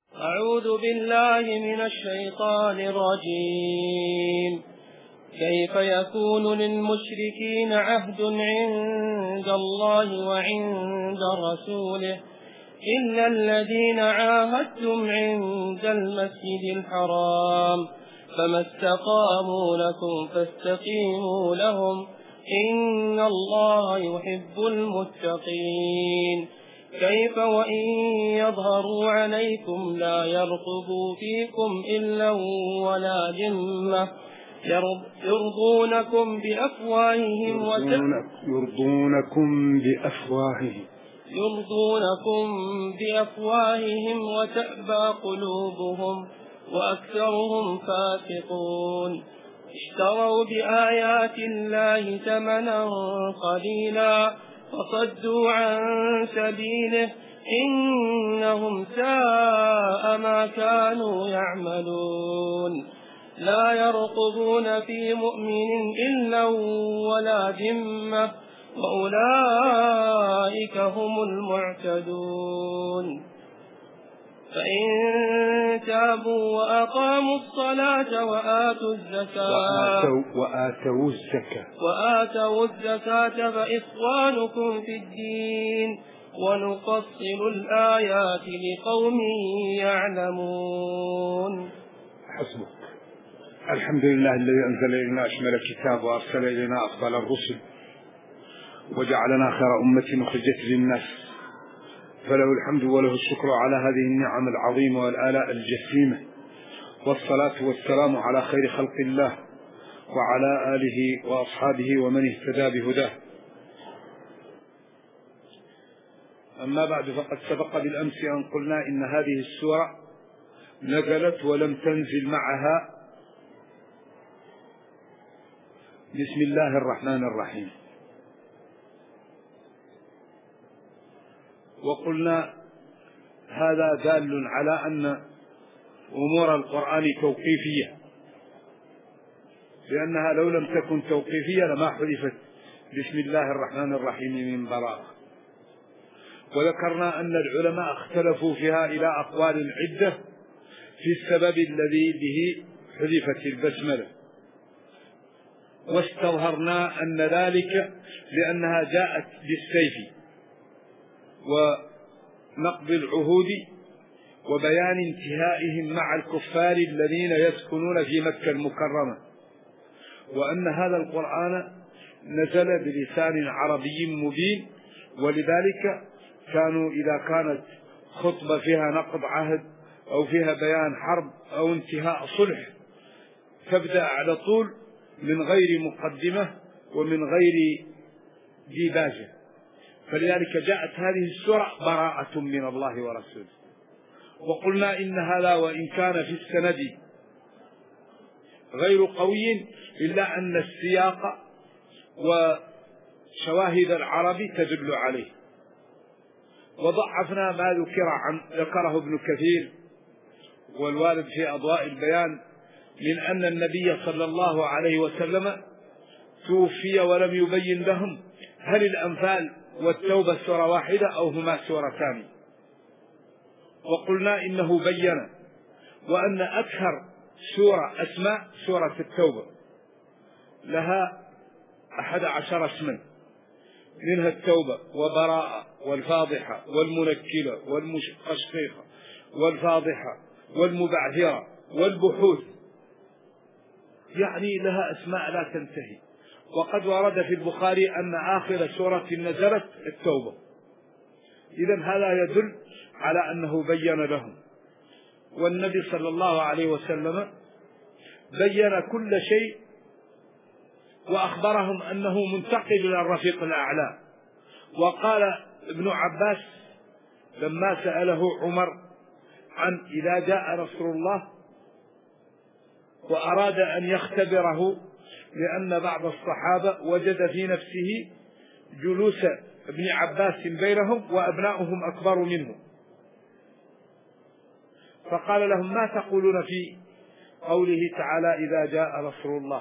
أعوذ بالله من الشيطان الرجيم. كيف يكون للمشركين عهد عند الله وعند رسوله إلا الذين عاهدتم عند المسجد الحرام فما استقاموا لكم فاستقيموا لهم إن الله يحب المتقين. كيف وإن يظهروا عليكم لا يرقبوا فيكم إلا ولا ذمة يرضونكم بأفواههم وتأبى قلوبهم وأكثرهم فاسقون. اشتروا بآيات الله ثمنا قليلا فصدوا عن سبيله إنهم ساء ما كانوا يعملون. لا يرقبون في مؤمن إلا ولا ذمة وأولئك هم المعتدون. فإن تابوا وأقاموا الصلاة وآتوا الزكاة فإخوانكم في الدين ونفصل الآيات لقوم يعلمون. حسبك. الحمد لله الذي أنزل إلينا أشمل الكتاب وأرسل إلينا أفضل الرسل وجعلنا خير أمة أخرجت للناس، فله الحمد وله الشكر على هذه النعم العظيمة والآلاء الجسيمة، والصلاة والسلام على خير خلق الله وعلى آله وأصحابه ومن اهتدى بهداه. أما بعد، فقد سبق بالأمس أن قلنا إن هذه السورة نزلت ولم تنزل معها بسم الله الرحمن الرحيم، وقلنا هذا دال على أن أمور القرآن توقيفية، لأنها لو لم تكن توقيفية لما حذفت بسم الله الرحمن الرحيم من براءة. وذكرنا أن العلماء اختلفوا فيها إلى أقوال عدة في السبب الذي به حذفت البسملة، واستظهرنا أن ذلك لأنها جاءت بالسيف ونقض العهود وبيان انتهائهم مع الكفار الذين يسكنون في مكة المكرمة، وأن هذا القرآن نزل بلسان عربي مبين، ولذلك كانوا إذا كانت خطبة فيها نقض عهد أو فيها بيان حرب أو انتهاء صلح تبدأ على طول من غير مقدمة ومن غير ديباجة، فلذلك جاءت هذه السورة براءة من الله ورسوله. وقلنا إن هذا وإن كان في السند غير قوي إلا أن السياق وشواهد العرب تدل عليه. وضعفنا ما ذكره ابن كثير والوارد في أضواء البيان من أن النبي صلى الله عليه وسلم توفي ولم يبين لهم هل الأنفال والتوبة سورة واحدة أو هما سورتان. وقلنا إنه بين، وأن أكثر سورة أسماء سورة التوبة لها 11 اسما، منها التوبة وبراءة والفاضحة والمنكلة والمشقشقيقة والفاضحة والمبعثرة والبحوث، يعني لها أسماء لا تنتهي. وقد ورد في البخاري أن آخر سورة نزلت التوبة، إذن هذا يدل على أنه بين لهم. والنبي صلى الله عليه وسلم بين كل شيء وأخبرهم أنه منتقل إلى الرفيق الأعلى. وقال ابن عباس لما سأله عمر عن إذا جاء نصر الله وأراد أن يختبره، لأن بعض الصحابة وجد في نفسه جلوس ابن عباس بينهم وأبناؤهم أكبر منه، فقال لهم ما تقولون في قوله تعالى إذا جاء نصر الله؟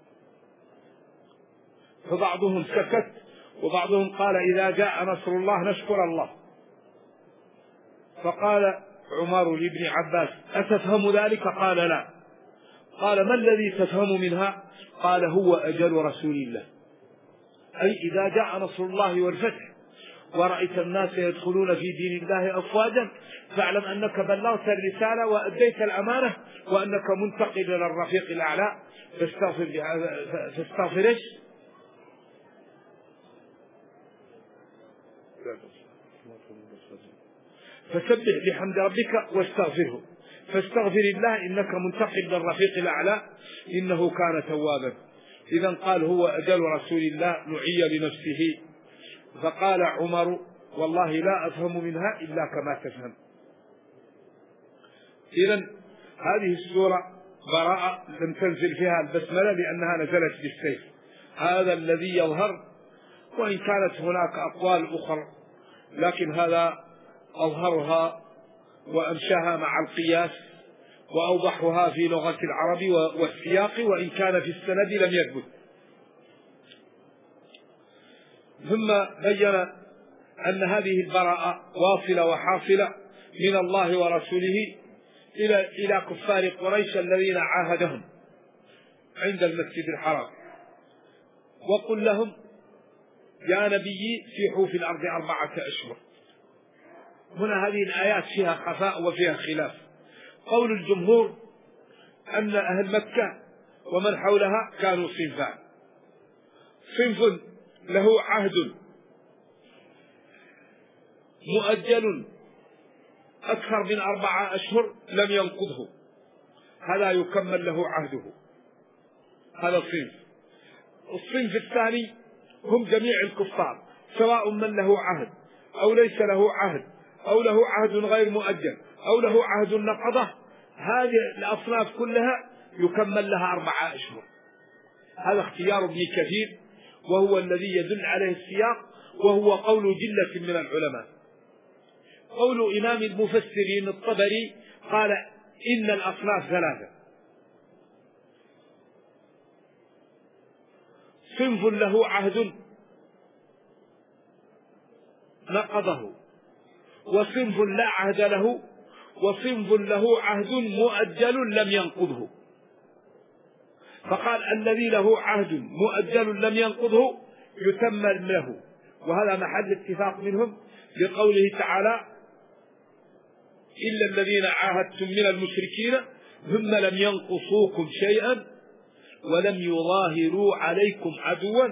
فبعضهم سكت وبعضهم قال إذا جاء نصر الله نشكر الله. فقال عمر لابن عباس: أتفهم ذلك؟ قال: لا. قال: ما الذي تفهم منها؟ قال: هو أجل رسول الله. أي إذا جاء نصر الله والفتح ورأيت الناس يدخلون في دين الله أفواجا فاعلم أنك بلغت الرسالة وأديت الأمانة وأنك منتقل إلى الرفيق الأعلى. فاستغفر إيش؟ فسبح بحمد ربك واستغفره، فاستغفر الله إنك منتقل للرفيق الأعلى إنه كان توابا. إذا قال: هو أجل رسول الله نعي لنفسه. فقال عمر: والله لا أفهم منها إلا كما تفهم. إذا هذه السورة براءة لم تنزل فيها البسملة لأنها نزلت بالسيف، هذا الذي يظهر، وإن كانت هناك أقوال أخرى لكن هذا أظهرها وأمشاها مع القياس وأوضحها في لغة العرب والسياق، وإن كان في السند لم يثبت. ثم بين أن هذه البراءة واصلة وحاصلة من الله ورسوله إلى كفار قريش الذين عاهدهم عند المسجد الحرام: وقل لهم يا نبي سيحوا في الأرض 4 أشهر. هنا هذه الآيات فيها خفاء وفيها خلاف. قول الجمهور أن أهل مكة ومن حولها كانوا صنفان: صنف له عهد مؤجل أكثر من 4 أشهر لم ينقضه، هذا يكمل له عهده، هذا الصنف. الصنف الثاني هم جميع الكفار، سواء من له عهد أو ليس له عهد أو له عهد غير مؤجل أو له عهد نقضه، هذه الأصناف كلها يكمل لها 4 أشهر. هذا اختيار ابن كثير وهو الذي يدل عليه السياق، وهو قول جلة من العلماء. قول إمام المفسرين الطبري قال: إن الأصناف 3: صنف له عهد نقضه، وصنف لا عهد له، وصنف له عهد مؤجل لم ينقضه. فقال: الذي له عهد مؤجل لم ينقضه يتمم له، وهذا محل اتفاق منهم لقوله تعالى: إلا الذين عاهدتم من المشركين ثم لم ينقصوكم شيئا ولم يظاهروا عليكم عدوا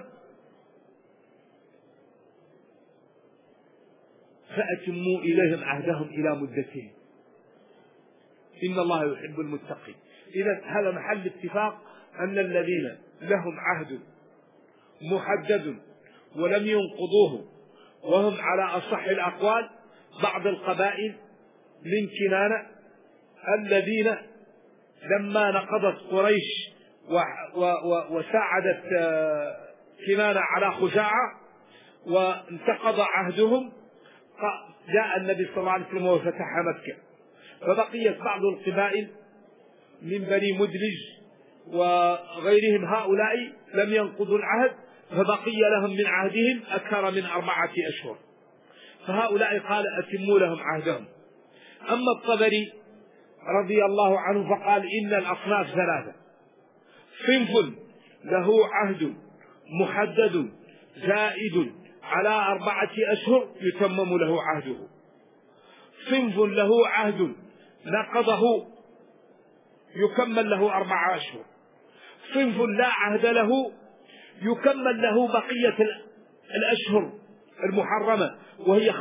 فأتموا إليهم عهدهم إلى مدتهم إن الله يحب المتقين. إذا هذا محل اتفاق أن الذين لهم عهد محدد ولم ينقضوه، وهم على أصح الأقوال بعض القبائل من كنانة الذين لما نقضت قريش وساعدت كنانة على خزاعة وانتقض عهدهم، جاء النبي صلى الله عليه وسلم وفتح مكة، فبقيت بعض القبائل من بني مدلج وغيرهم هؤلاء لم ينقضوا العهد، فبقي لهم من عهدهم أكثر من 4 أشهر، فهؤلاء قال: أتموا لهم عهدهم. أما الطبري رضي الله عنه فقال: إن الأصناف 3: صنف له عهد محدد زائد على 4 أشهر يتمم له عهده، صنف له عهد نقضه يكمل له 4 أشهر، صنف لا عهد له يكمل له بقية الأشهر المحرمة وهي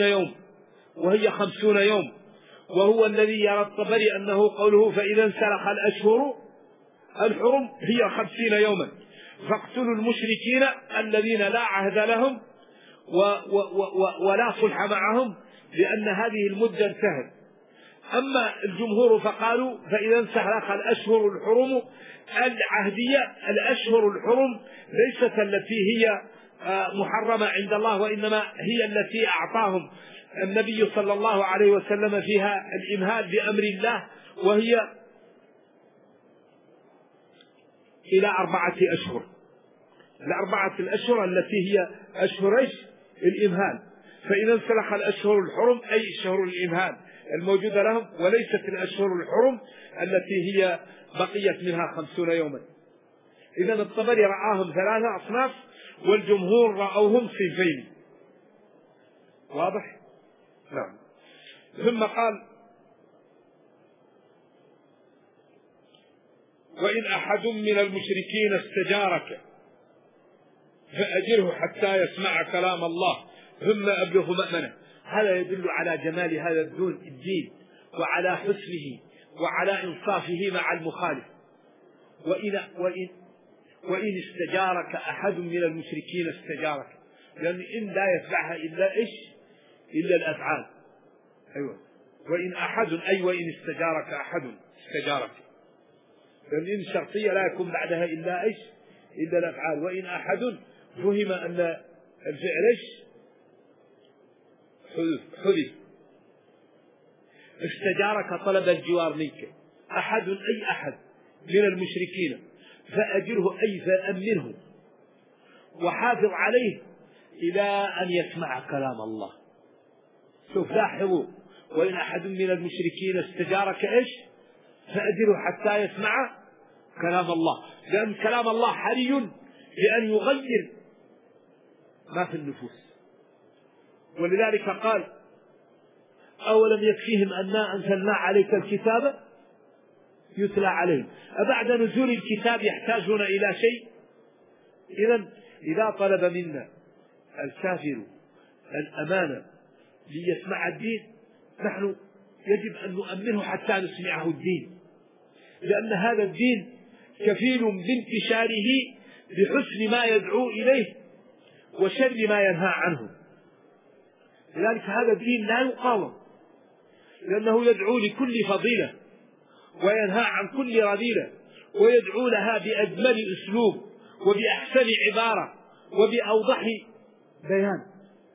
50 يوم، وهو الذي يرى الطبري أنه قوله: فإذا انسلخ الأشهر الحرم هي 50 يوما فاقتلوا المشركين الذين لا عهد لهم ولا صلح معهم، لأن هذه المدة انتهت. أما الجمهور فقالوا: فإذا انسلخ الأشهر الحرم العهدية، الأشهر الحرم ليست التي هي محرمة عند الله، وإنما هي التي أعطاهم النبي صلى الله عليه وسلم فيها الإمهال بأمر الله، وهي إلى 4 أشهر، 4 الأشهر التي هي أشهر الإمهال. فإذا انسلخ الأشهر الحرم أي شهر الإمهال الموجودة لهم، وليست الأشهر الحرم التي هي بقيت منها 50 يوما. إذا الطبري رآهم 3 أصناف والجمهور رأوهم صنفين. واضح؟ نعم. ثم قال: وإن أحد من المشركين استجارك فأجره حتى يسمع كلام الله ثم أبلغه مأمنه. هذا يدل على جمال هذا الدين وعلى حسنه وعلى إنصافه مع المخالف. وإن استجارك أحد من المشركين استجارك، لأن إن لا يتبعها إلا إيش؟ إلا الأفعال. أيوة. وإن أحد أي وإن استجارك أحد استجارك، لأن إن شرطية لا يكون بعدها إلا إيش؟ إلا الأفعال. وإن أحد فهم أن الفعل إيش؟ حذف. استجارك طلب الجوار منك، أحد أي أحد من المشركين، فأجره أي فأمنه وحافظ عليه إلى أن يسمع كلام الله. شوف لاحظوا: وإن أحد من المشركين استجارك إيش؟ فأجره حتى يسمع كلام الله، لأن كلام الله حري بأن يغير ما في النفوس. ولذلك قال: أولم يكفيهم أنا أنزلنا عليك الكتاب يتلى عليهم. أبعد نزول الكتاب يحتاجون إلى شيء؟ إذا طلب منا الكافر الأمانة ليسمع الدين، نحن يجب أن نؤمنه حتى نسمعه الدين، لأن هذا الدين كفيل بانتشاره بحسن ما يدعو إليه وشر ما ينهى عنه. لذلك هذا الدين لا يقاوم، لأنه يدعو لكل فضيلة وينهى عن كل رذيلة، ويدعو لها بأجمل أسلوب وبأحسن عبارة وبأوضح بيان.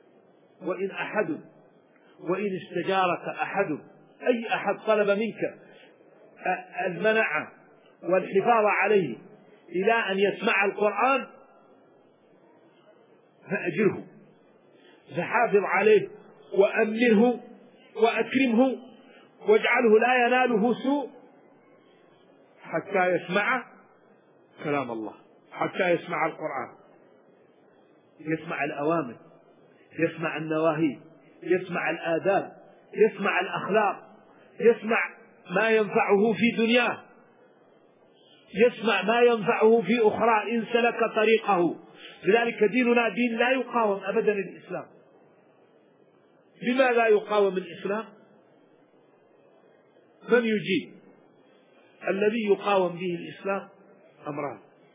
وإن استجارك أحد أي أحد طلب منك المنع والحفاظ عليه إلى أن يسمع القرآن فأجره، فحافظ عليه وأمنه وأكرمه واجعله لا يناله سوء حتى يسمع كلام الله، حتى يسمع القرآن، يسمع الأوامر، يسمع النواهي، يسمع الآداب، يسمع الأخلاق، يسمع ما ينفعه في دنياه، يسمع ما ينفعه في أخرى إن سلك طريقه. لذلك ديننا دين لا يقاوم أبدا الإسلام. لماذا يقاوم الإسلام؟ من يجيب؟ الذي يقاوم به الإسلام أمران: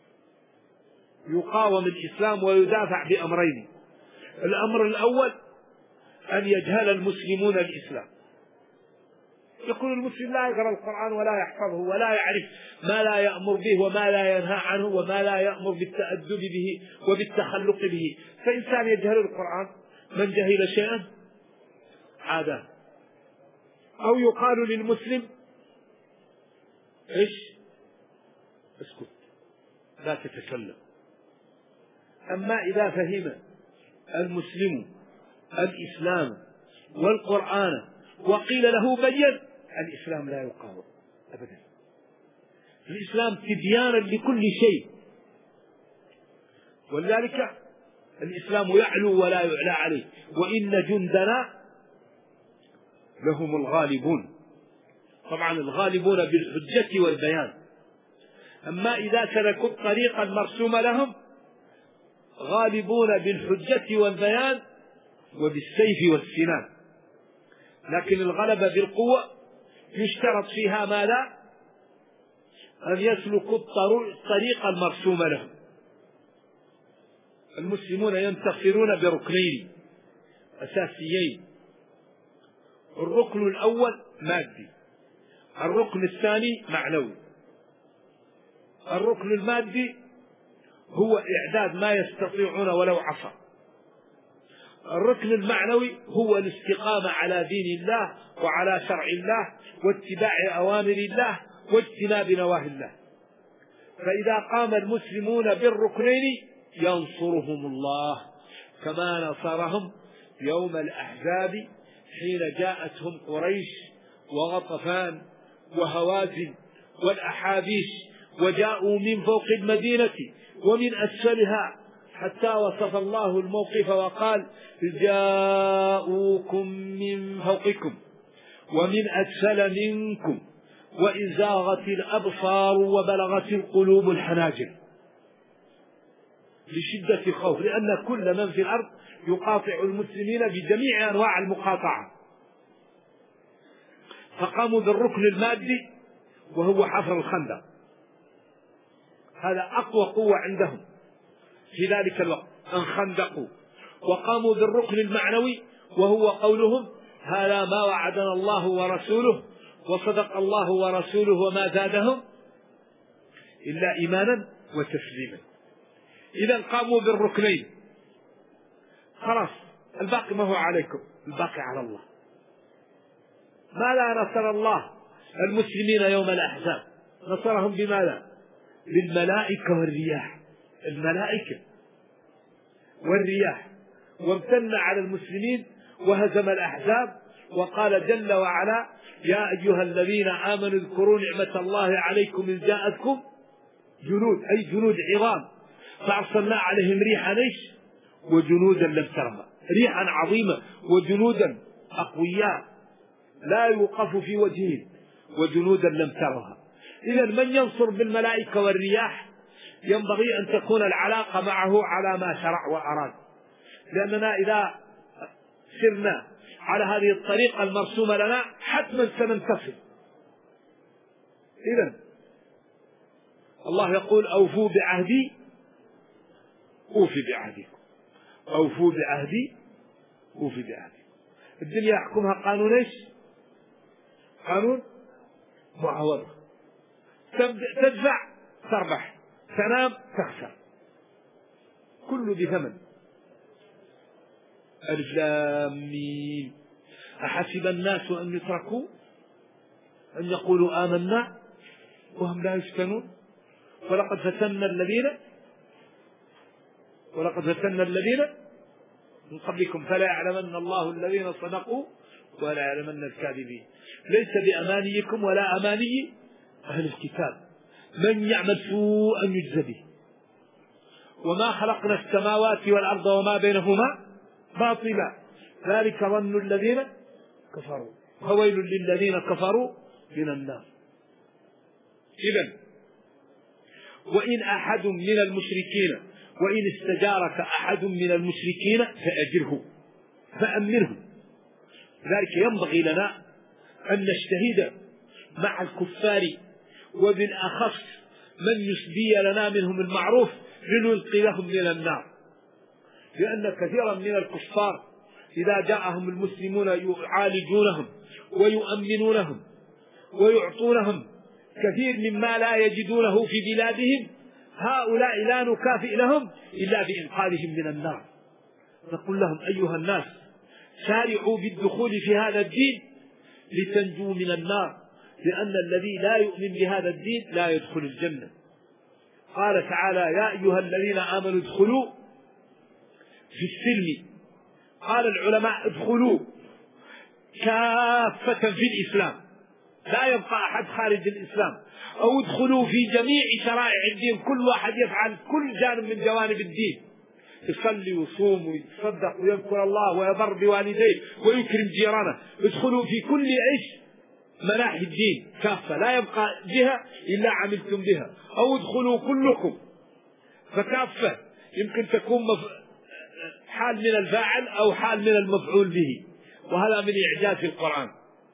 يقاوم الإسلام ويدافع بأمرين. الأمر الأول أن يجهل المسلمون الإسلام، يقول المسلم لا يقرأ القرآن ولا يحفظه ولا يعرف ما لا يأمر به وما لا ينهى عنه وما لا يأمر بالتأدب به وبالتخلق به. فإنسان يجهل القرآن، من جهل شيئا عاده. أو يقال للمسلم: إيش؟ اسكت لا تتكلم. أما إذا فهم المسلم الإسلام والقرآن وقيل له بين، الإسلام لا يقاوم أبدا. الإسلام تبيانا لكل شيء، ولذلك الإسلام يعلو ولا يعلى عليه. وإن جندنا لهم الغالبون. طبعا الغالبون بالحجة والبيان. أما إذا سلكوا الطريق المرسوم لهم غالبون بالحجة والبيان وبالسيف والسنان. لكن الغلبة بالقوة يشترط فيها ماذا؟ أن يسلكوا الطريق المرسوم لهم. المسلمون ينتصرون بركنين أساسيين: الركن الأول مادي، الركن الثاني معنوي. الركن المادي هو إعداد ما يستطيعون ولو عصى. الركن المعنوي هو الاستقامة على دين الله وعلى شرع الله واتباع أوامر الله واجتناب نواهي الله. فإذا قام المسلمون بالركنين ينصرهم الله كما نصرهم يوم الأحزاب حين جاءتهم قريش وغطفان وهوازن والأحابيش وجاءوا من فوق المدينة ومن أسفلها، حتى وصف الله الموقف وقال جاءوكم من فوقكم ومن أسفل منكم وإذ زاغت الأبصار وبلغت القلوب الحناجر، لشدة الخوف، لأن كل من في الأرض يقاطع المسلمين بجميع أنواع المقاطعة. فقاموا بالركن المادي وهو حفر الخندق، هذا أقوى قوة عندهم في ذلك الوقت أن خندقوا. وقاموا بالركن المعنوي وهو قولهم هذا ما وعدنا الله ورسوله وصدق الله ورسوله وما زادهم إلا إيمانا وتسليما. إذا قاموا بالركنين، خلاص الباقي ما هو عليكم، الباقي على الله. ماذا نصر الله المسلمين يوم الأحزاب؟ نصرهم بماذا؟ بالملائكة والرياح، الملائكة والرياح، وامتن على المسلمين وهزم الأحزاب. وقال جل وعلا يا أيها الذين آمنوا اذكروا نعمة الله عليكم إذ جاءتكم جنود، أي جنود عظام، فأرسلنا عليهم ريحا نيش وجنودا لم ترها، ريحا عظيمة وجنودا أقوياء لا يوقف في وجههم وجنودا لم ترها. إذا من ينصر بالملائكة والرياح ينبغي أن تكون العلاقة معه على ما شرع وأراد، لأننا إذا سرنا على هذه الطريقة المرسومة لنا حتما سننتصر. إذن الله يقول أوفوا بعهدي أوفي بعهدكم، أوفوا بعهدي أوفي بعهدكم. الدنيا يحكمها قانون إيش؟ قانون معاوضة، تدفع تربح، تنام تخسر، كله بثمن. ألف لام ميم أحسب الناس أن يتركوا أن يقولوا آمنا وهم لا يفتنون ولقد فتنا الذين من قبلكم فلا يعلمن الله الذين صدقوا ولا يعلمن الكاذبين. ليس بأمانيكم ولا أماني أهل الكتاب، من يعمل سوءا يجزى به، وما خلقنا السماوات والأرض وما بينهما باطلا، ذلك ظن الذين كفروا فويل للذين كفروا من النار. إذن وإن أحد من المشركين وإن استجارك أحد من المشركين فأجره فأمنه. لذلك ينبغي لنا أن نجتهد مع الكفار، وبالأخص من يسدي لنا منهم المعروف لنلقي لهم من النار، لأن كثيرا من الكفار إذا جاءهم المسلمون يعالجونهم ويؤمنونهم ويعطونهم كثير مما لا يجدونه في بلادهم، هؤلاء لا نكافئ لهم إلا بإنقاذهم من النار. نقول لهم أيها الناس سارعوا بالدخول في هذا الدين لتنجوا من النار، لأن الذي لا يؤمن بهذا الدين لا يدخل الجنة. قال تعالى يا أيها الذين آمنوا ادخلوا في السلم، قال العلماء ادخلوا كافة في الإسلام، لا يبقى أحد خارج الإسلام، أو ادخلوا في جميع شرائع الدين، كل واحد يفعل كل جانب من جوانب الدين، يصلي ويصوم ويتصدق ويذكر الله ويبر بوالديه ويكرم جيرانه، ادخلوا في كل مناحي الدين كافة، لا يبقى جهة إلا عملتم بها، أو ادخلوا كلكم، فكافة يمكن تكون حال من الفاعل أو حال من المفعول به، وهذا من إعجاز القرآن.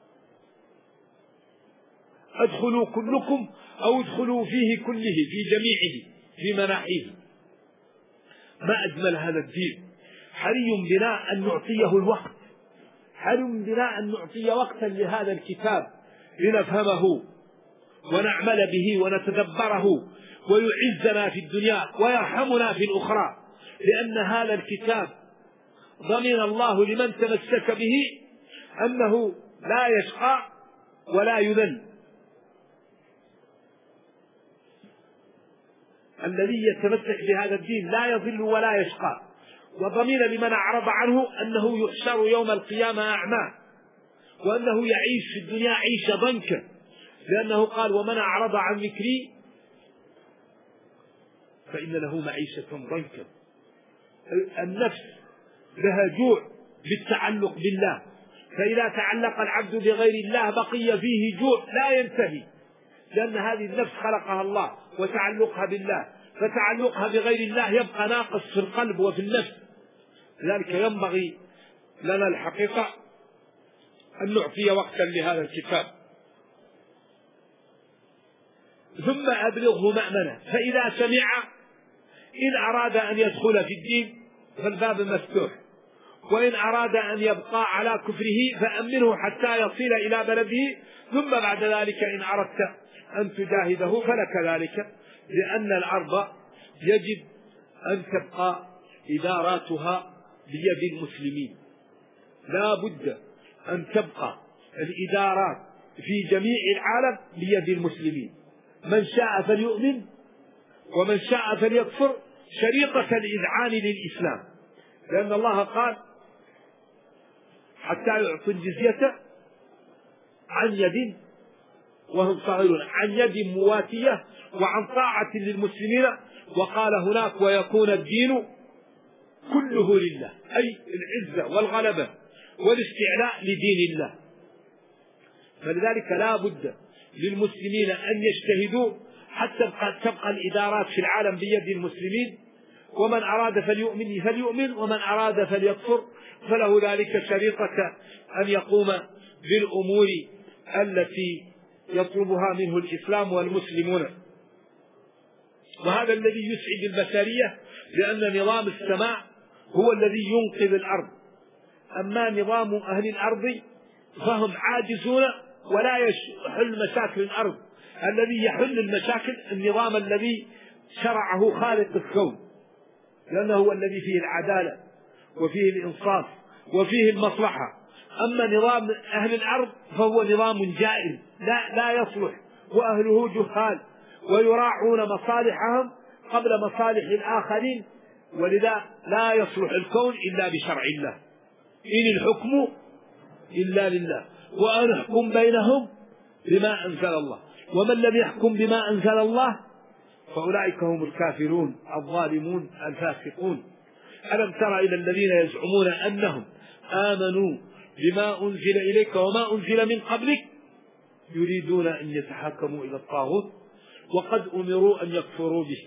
ادخلوا كلكم أو ادخلوا فيه كله في جميعه في مناحيه. ما أجمل هذا الدين، حري بنا أن نعطيه الوقت، حري بنا أن نعطي وقتا لهذا الكتاب لنفهمه ونعمل به ونتدبره ويعزنا في الدنيا ويرحمنا في الأخرى، لأن هذا الكتاب ضمن الله لمن تمسك به أنه لا يشقى ولا يذل. الذي يتمسك بهذا الدين لا يضل ولا يشقى، وضمن لمن أعرض عنه أنه يحشر يوم القيامة أعمى وأنه يعيش في الدنيا عيشة ضنكا، لأنه قال ومن أعرض عن ذكري فإن له معيشة ضنكا. النفس لها جوع بالتعلق بالله، فإذا تعلق العبد بغير الله بقي فيه جوع لا ينتهي، لأن هذه النفس خلقها الله وتعلقها بالله، فتعلقها بغير الله يبقى ناقص في القلب وفي النفس. لذلك ينبغي لنا الحقيقة أن نعطي وقتا لهذا الكتاب. ثم أبلغه مأمنة، فإذا سمع إن أراد أن يدخل في الدين فالباب مفتوح، وإن أراد أن يبقى على كفره فأمنه حتى يصل إلى بلده، ثم بعد ذلك إن أردت أن تجاهده فلك ذلك، لأن الأرض يجب أن تبقى إداراتها بيد المسلمين، لا بد أن تبقى الإدارات في جميع العالم بيد المسلمين، من شاء فليؤمن ومن شاء فليكفر، شريطة الإذعان للإسلام، لأن الله قال حتى يعطوا الجزية عن يد وهم صاغرون، عن يد مواتية وعن طاعة للمسلمين، وقال هناك ويكون الدين كله لله، أي العزة والغلبة والاستعلاء لدين الله. فلذلك لا بد للمسلمين أن يجتهدوا حتى تبقى الإدارات في العالم بيد المسلمين، ومن أراد فليؤمن ومن أراد فليكفر، فله ذلك شريطة أن يقوم بالأمور التي يطلبها منه الإسلام والمسلمون. وهذا الذي يسعد البشرية، لأن نظام السماء هو الذي ينقذ الأرض، أما نظام أهل الأرض فهم عاجزون ولا يحل مشاكل الأرض. الذي يحل المشاكل النظام الذي شرعه خالق الكون، لأنه هو الذي فيه العدالة وفيه الإنصاف وفيه المصلحة. أما نظام أهل الأرض فهو نظام جائر لا يصلح، وأهله جهال ويراعون مصالحهم قبل مصالح الآخرين، ولذا لا يصلح الكون إلا بشرع الله، إن الحكم إلا لله وأن نحكم بينهم بما أنزل الله، ومن لم يحكم بما أنزل الله فأولئك هم الكافرون الظالمون الفاسقون. ألم تر إلى الذين يزعمون أنهم آمنوا بما أنزل إليك وما أنزل من قبلك يريدون أن يتحاكموا إلى الطاغوت وقد أمروا أن يكفروا به.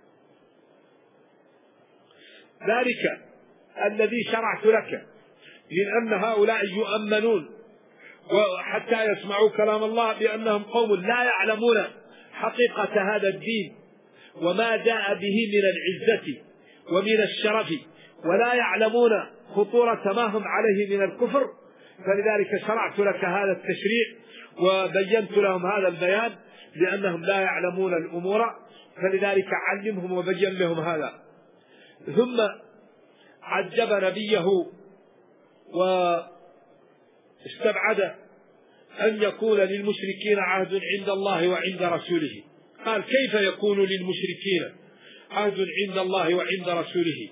ذلك الذي شرعت لك من أن هؤلاء يؤمنون وحتى يسمعوا كلام الله بأنهم قوم لا يعلمون حقيقة هذا الدين وما جاء به من العزة ومن الشرف، ولا يعلمون خطورة ما هم عليه من الكفر، فلذلك شرعت لك هذا التشريع وبينت لهم هذا البيان لأنهم لا يعلمون الأمور، فلذلك علمهم وبين لهم هذا. ثم عجب نبيه واستبعد أن يكون للمشركين عهد عند الله وعند رسوله. قال كيف يكون للمشركين عهد عند الله وعند رسوله؟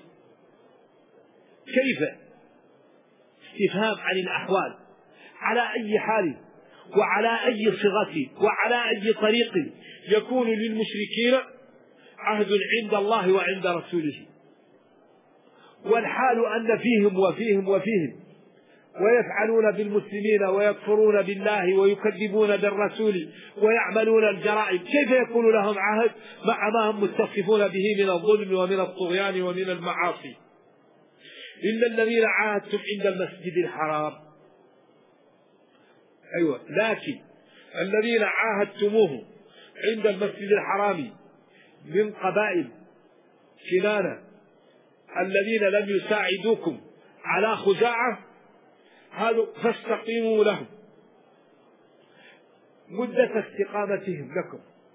كيف؟ استفهام عن الأحوال، على أي حال وعلى أي صيغة وعلى أي طريق يكون للمشركين عهد عند الله وعند رسوله، والحال أن فيهم وفيهم وفيهم ويفعلون بالمسلمين ويكفرون بالله ويكذبون بالرسول ويعملون الجرائم، كيف يكون لهم عهد مع ما هم متصفون به من الظلم ومن الطغيان ومن المعاصي؟ إلا الذين عاهدتم عند المسجد الحرام. أيوة، لكن الذين عاهدتموه عند المسجد الحرام من قبائل كنانة الذين لم يساعدوكم على خزاعة هذا فاستقيموا لهم مدة استقامتهم لكم.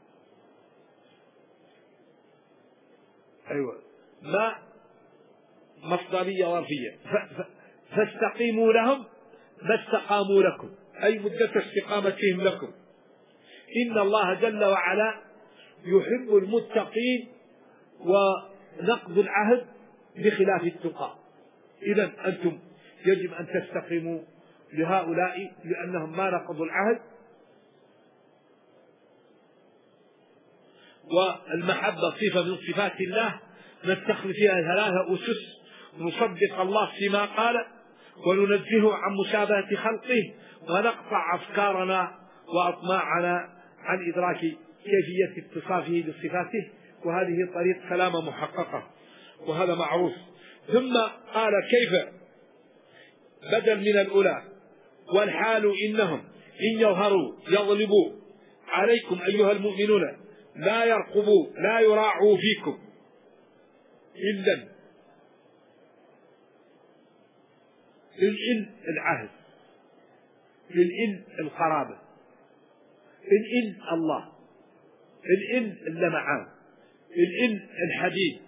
أيوة، ما مصدرية ظرفية، فاستقيموا لهم ما استقاموا لكم، أي مدة استقامتهم لكم. إن الله جل وعلا يحب المتقين ونقض العهد بخلاف التقى. إذن أنتم يجب أن تستقيموا لهؤلاء لأنهم ما نقضوا العهد. والمحبة صفة من صفات الله نتخذ فيها 3 أسس: نصدق الله فيما قال، وننزهه عن مشابهة خلقه، ونقطع أفكارنا وأطماعنا عن إدراك كيفية اتصافه بصفاته، وهذه طريق سلامة محققة، وهذا معروف. ثم قال: كيف بدل من الأولى: والحال إنهم إن يظهروا يغلبوا عليكم أيها المؤمنون، لا يرقبوا لا يراعوا فيكم إلا الإن العهد، الإن القرابة، الإن الله، الإن اللمعان، الإن الحديد.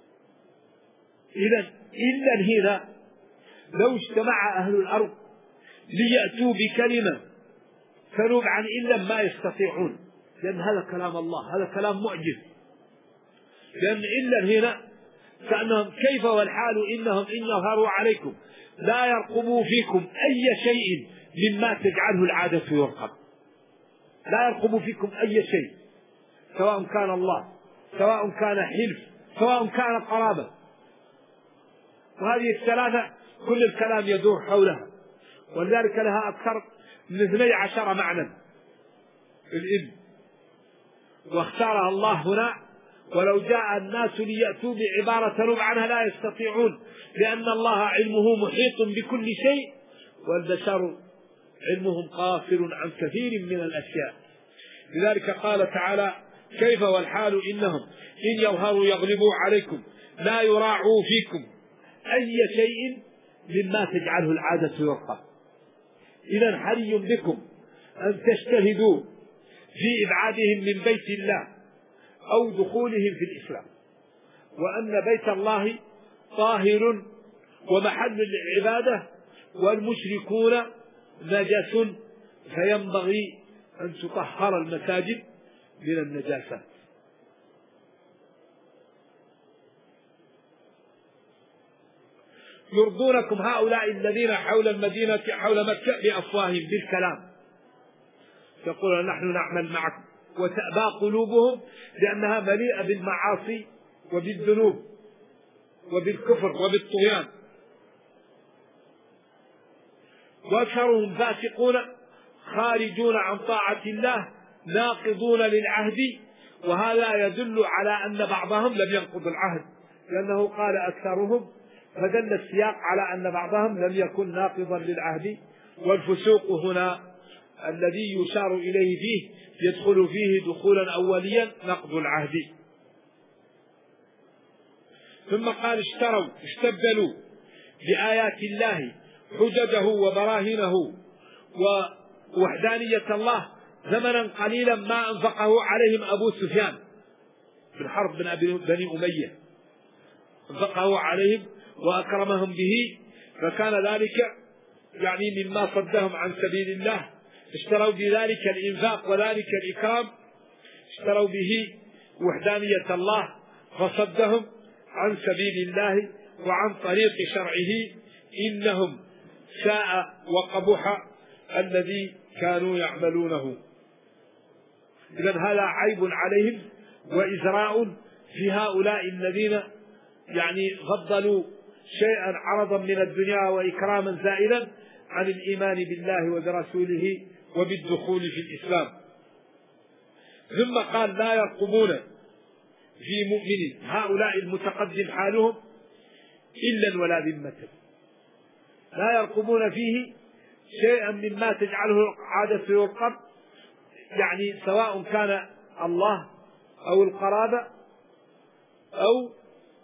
إلا هنا لو اجتمع أهل الأرض ليأتوا بكلمة تنوب عن إلا ما يستطيعون، لأن هذا كلام الله، هذا كلام معجز. لأن إلا هنا كأنهم كيف والحال إنهم إن يظهروا عليكم لا يرقبوا فيكم أي شيء مما تجعله العادة يرقب، لا يرقبوا فيكم أي شيء، سواء كان الله، سواء كان حلف، سواء كان قرابة. وهذه الثلاثة كل الكلام يدور حولها، ولذلك لها أكثر من 12 معنى الإذن، واختارها الله هنا: ولو جاء الناس ليأتوا بعبارة تنوب عنها لا يستطيعون، لأن الله علمه محيط بكل شيء، والبشر علمهم قاصر عن كثير من الأشياء. لذلك قال تعالى: كيف والحال إنهم إن يظهروا يغلبوا عليكم لا يراعوا فيكم أي شيء مما تجعله العادة يرقب. إذن حري بكم أن تجتهدوا في إبعادهم من بيت الله أو دخولهم في الإسلام، وأن بيت الله طاهر ومحل للعبادة، والمشركون نجس، فينبغي أن تطهر المساجد من النجاسات. يرضونكم هؤلاء الذين حول المدينة حول مكة بأفواههم بالكلام، يقولون نحن نعمل معكم، وتأبى قلوبهم لأنها مليئة بالمعاصي وبالذنوب وبالكفر وبالطغيان، وأكثرهم فاسقون خارجون عن طاعة الله ناقضون للعهد. وهذا يدل على أن بعضهم لم ينقض العهد، لأنه قال أكثرهم، فدل السياق على أن بعضهم لم يكن ناقضا للعهد. والفسوق هنا الذي يشار إليه فيه يدخل فيه دخولا أوليا نقض العهد. ثم قال: استبدلوا بآيات الله حججه وبراهينه ووحدانية الله زمنا قليلا ما أنفقه عليهم أبو سفيان في الحرب من بني أمية، أنفقه عليهم وأكرمهم به، فكان ذلك يعني مما صدهم عن سبيل الله. اشتروا بذلك الإنفاق وذلك الإكرام، اشتروا به وحدانية الله فصدهم عن سبيل الله وعن طريق شرعه. إنهم ساء وقبح الذي كانوا يعملونه. إذن هذا عيب عليهم وإزراء في هؤلاء الذين يعني فضلوا شيئا عرضا من الدنيا وإكراما زائلا عن الإيمان بالله وبرسوله وبالدخول في الإسلام. ثم قال: لا يرقبون في مؤمن، هؤلاء المتقدم حالهم إلا ولا ذمة، لا يرقبون فيه شيئا مما تجعله عادة يرقب، يعني سواء كان الله أو القرابة أو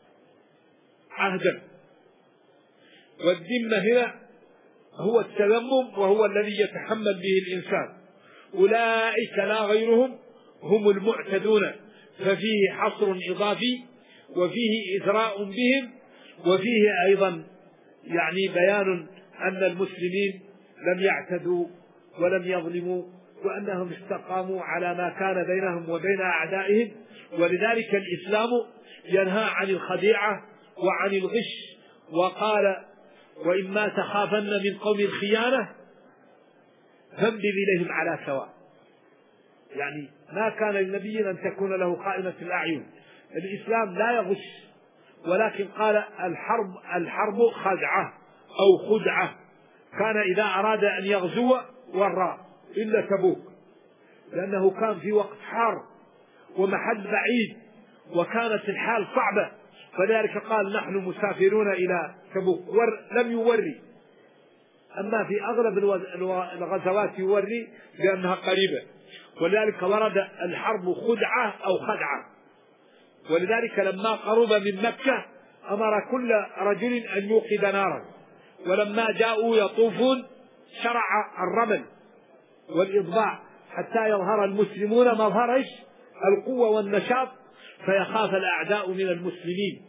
عهدا. والذمة هنا هو التذمم، وهو الذي يتحمل به الإنسان. أولئك لا غيرهم هم المعتدون، ففيه حصر إضافي وفيه إزراء بهم، وفيه أيضا يعني بيان أن المسلمين لم يعتدوا ولم يظلموا، وأنهم استقاموا على ما كان بينهم وبين أعدائهم. ولذلك الإسلام ينهى عن الخديعة وعن الغش، وقال: وإما تخافن من قوم خيانة فانبذ إليهم على سواء. يعني ما كان للنبي أن تكون له خائنة الأعين. الإسلام لا يغش، ولكن قال الحرب خدعة أو خدعة. كان إذا أراد أن يغزو وراء إلا تبوك، لأنه كان في وقت حار ومحل بعيد وكانت الحال صعبة، فلذلك قال نحن مسافرون إلى تبوك، لم يوري. أما في أغلب الغزوات يوري لأنها قريبة، ولذلك ورد الحرب خدعة أو خدعة. ولذلك لما قرب من مكة أمر كل رجل أن يوقد نارا، ولما جاءوا يطوفون شرع الرمل والإضباع حتى يظهر المسلمون مظهر القوة والنشاط، فيخاف الأعداء من المسلمين.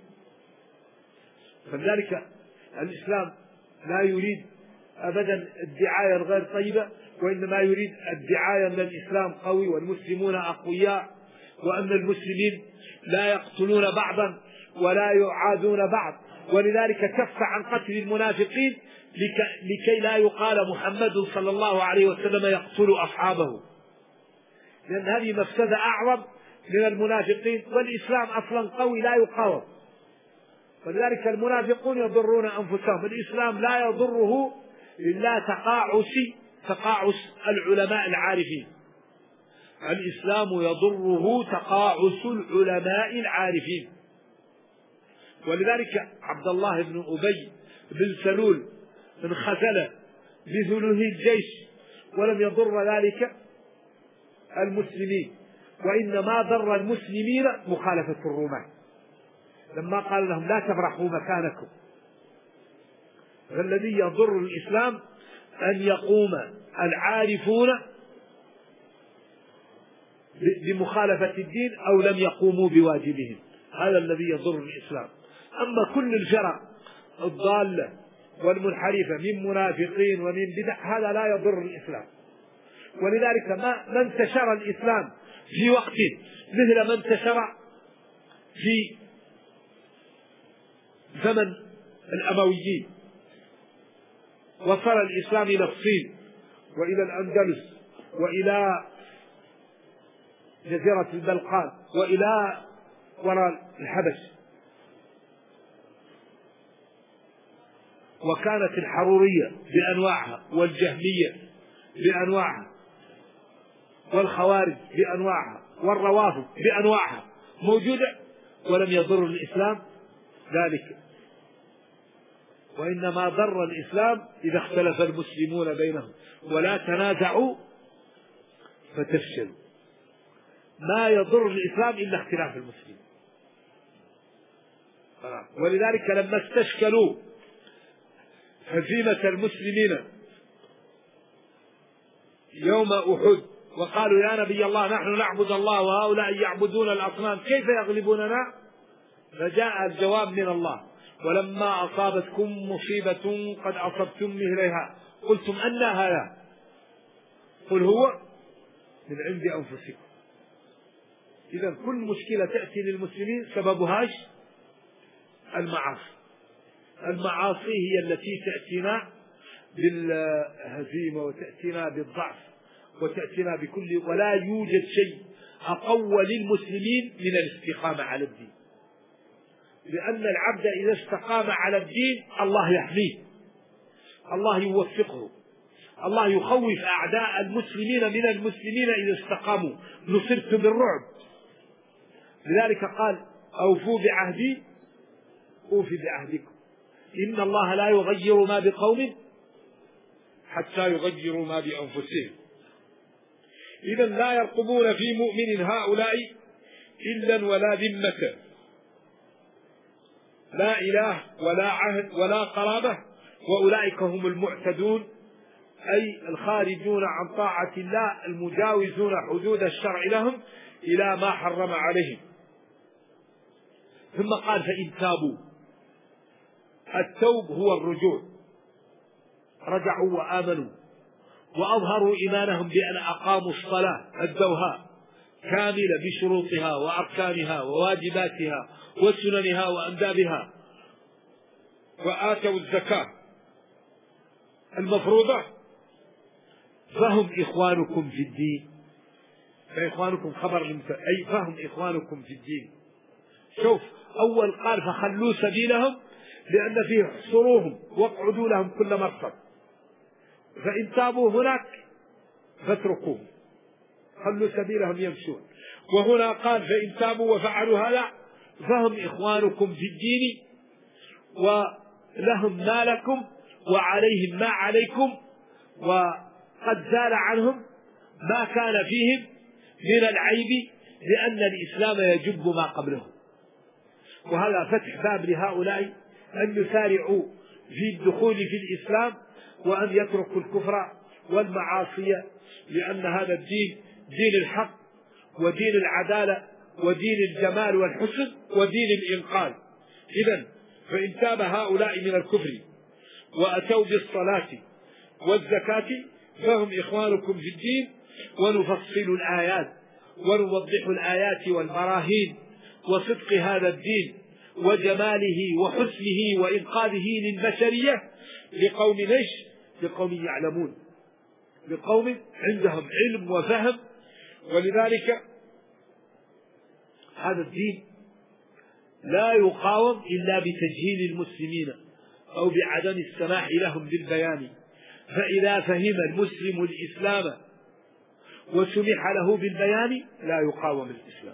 فلذلك الإسلام لا يريد أبدا الدعاية الغير طيبة، وإنما يريد الدعاية أن الإسلام قوي والمسلمون أقوياء، وأن المسلمين لا يقتلون بعضا ولا يعادون بعض. ولذلك كف عن قتل المنافقين لكي لا يقال محمد صلى الله عليه وسلم يقتل أصحابه، لأن هذه مفسدة أعظم من المنافقين، والإسلام أصلا قوي لا يقاوم. فلذلك المنافقون يضرون أنفسهم، الإسلام لا يضره إلا تقاعس العلماء العارفين. الإسلام يضره تقاعس العلماء العارفين. ولذلك عبد الله بن أبي بن سلول انخذل بذله الجيش ولم يضر ذلك المسلمين، وإنما ضر المسلمين مخالفة الرومان لما قال لهم لا تبرحوا مكانكم. فالذي يضر الإسلام أن يقوم العارفون بمخالفة الدين أو لم يقوموا بواجبهم، هذا الذي يضر الإسلام. أما كل الفرق الضالة والمنحرفة من منافقين ومن بدع هذا لا يضر الإسلام. ولذلك ما انتشر الإسلام في وقت مثل ما انتشر في زمن الأمويين، وصل الإسلام إلى الصين وإلى الأندلس وإلى جزيرة البلقان وإلى وراء الحبش، وكانت الحرورية بأنواعها والجهمية بأنواعها والخوارج بأنواعها والروافض بأنواعها موجودة، ولم يضر الإسلام ذلك. وإنما ضر الإسلام إذا اختلف المسلمون بينهم ولا تنازعوا فتفشلوا. ما يضر الإسلام إلا اختلاف المسلمين. ولذلك لما استشكلوا هزيمة المسلمين يوم أحد وقالوا يا نبي الله نحن نعبد الله وهؤلاء يعبدون الأصنام كيف يغلبوننا؟ فجاء الجواب من الله ولما أصابتكم مصيبة قد أصبتم مثلها قلتم أنى هذا قل هو من عند أنفسكم. إذا كل مشكلة تأتي للمسلمين سببها المعاصي. المعاصي هي التي تأتينا بالهزيمة وتأتينا بالضعف وتأتينا بكل، ولا يوجد شيء أقوى للمسلمين من الاستقامة على الدين، لأن العبد إذا استقام على الدين الله يحميه، الله يوفقه، الله يخوف أعداء المسلمين من المسلمين إذا استقاموا نصرت بالرعب. لذلك قال أوفوا بعهدي أوفي بعهدكم إن الله لا يغير ما بقوم حتى يغيروا ما بأنفسهم. إذا لا يرقبون في مؤمن هؤلاء إلا ولا ذمة، لا إله ولا عهد ولا قرابة، وأولئك هم المعتدون أي الخارجون عن طاعة الله المجاوزون حدود الشرع لهم إلى ما حرم عليهم. ثم قال فإن تابوا، التوب هو الرجوع، رجعوا وآمنوا وأظهروا إيمانهم بأن أقاموا الصلاة أدوها كاملة بشروطها وأركانها وواجباتها وسننها وأندابها، وآتوا الزكاة المفروضة، فهم إخوانكم في الدين. فإخوانكم خبر أي فهم إخوانكم في الدين. شوف، أول قال فخلوا سبيلهم لأن فيه احصروهم واقعدوا لهم كل مرصد، فإن تابوا هناك فاتركوهم، خلوا سبيلهم يمشون. وهنا قال فإن تابوا وفعلوا هذا فهم إخوانكم في الدين ولهم ما لكم وعليهم ما عليكم، وقد زال عنهم ما كان فيهم من العيب لأن الإسلام يجب ما قبله. وهذا فتح باب لهؤلاء أن يسارعوا في الدخول في الإسلام وأن يتركوا الكفر والمعاصي، لأن هذا الدين دين الحق ودين العدالة ودين الجمال والحسن ودين الإنقاذ. إذن فإن تاب هؤلاء من الكفر وأتوا بالصلاة والزكاة فهم إخوانكم في الدين، ونفصل الآيات ونوضح الآيات والبراهين وصدق هذا الدين وجماله وحسنه وإنقاذه للبشرية لقوم لقوم يعلمون، لقوم عندهم علم وفهم. ولذلك هذا الدين لا يقاوم إلا بتجهيل المسلمين أو بعدم السماح لهم بالبيان. فإذا فهم المسلم الإسلام وسمح له بالبيان لا يقاوم الإسلام.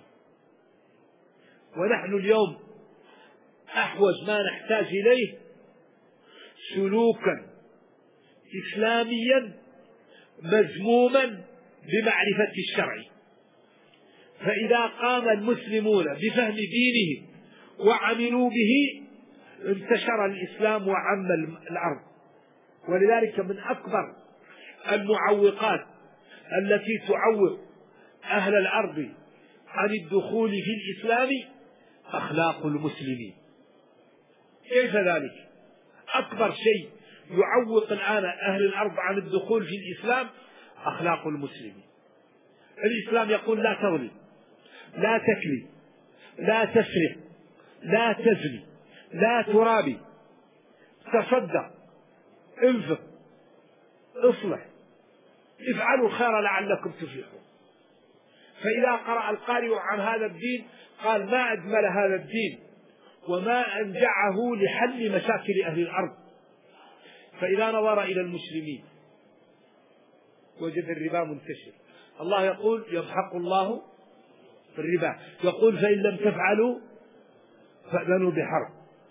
ونحن اليوم أحوج ما نحتاج إليه سلوكا إسلاميا مذموما بمعرفة الشرع. فإذا قام المسلمون بفهم دينهم وعملوا به انتشر الإسلام وعم الأرض. ولذلك من أكبر المعوقات التي تعوق أهل الأرض عن الدخول في الإسلام أخلاق المسلمين. كيف ذلك؟ أكبر شيء يعوق الآن أهل الأرض عن الدخول في الإسلام أخلاق المسلمين. الإسلام يقول لا تظلم، لا تكذب، لا تسرق، لا تزني، لا ترابي، تصدق، انفق، اصلح، افعلوا الخير لعلكم تفلحون. فإذا قرأ القارئ عن هذا الدين قال ما أجمل هذا الدين وما أنجعه لحل مشاكل أهل الأرض. فإذا نظر إلى المسلمين وجد الربا منتشر. الله يقول يمحق الله الربا، يقول فإن لم تفعلوا فأذنوا بحرب.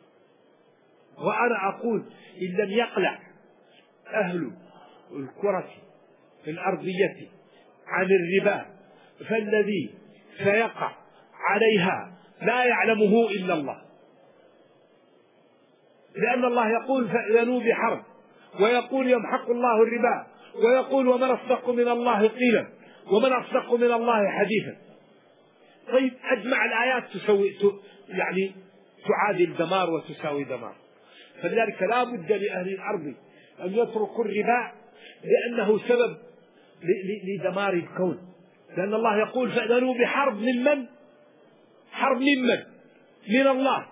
وأنا أقول إن لم يقلع أهل الكرة الأرضية عن الربا فالذي سيقع عليها لا يعلمه إلا الله، لأن الله يقول فأذنوا بحرب، ويقول يمحق الله الربا، ويقول ومن أصدق من الله قيلا ومن أصدق من الله حديثا. طيب أجمع الآيات يعني تعادل دمار وتساوي دمار. فلذلك لا بد لأهل الأرض أن يتركوا الربا لأنه سبب لدمار الكون. لأن الله يقول فأذنوا بحرب من من؟ حرب من الله.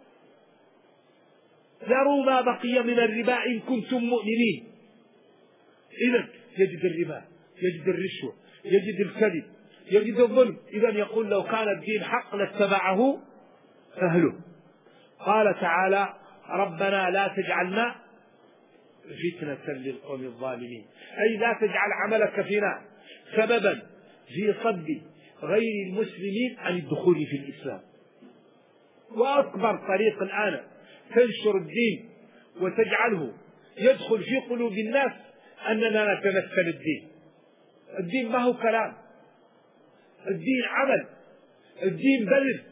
ذروا ما بقي من الربا إن كنتم مؤمنين. إذن يجد الربا، يجد الرشوة، يجد الكذب، يجد الظلم. إذن يقول لو كان الدين حق لاتبعه أهله. قال تعالى ربنا لا تجعلنا فتنة للقوم الظالمين، أي لا تجعل عملك فينا سببا في صد غير المسلمين عن الدخول في الإسلام. وأكبر طريق الآن تنشر الدين وتجعله يدخل في قلوب الناس أننا نتمثل الدين. الدين ما هو كلام، الدين عمل، الدين بذل،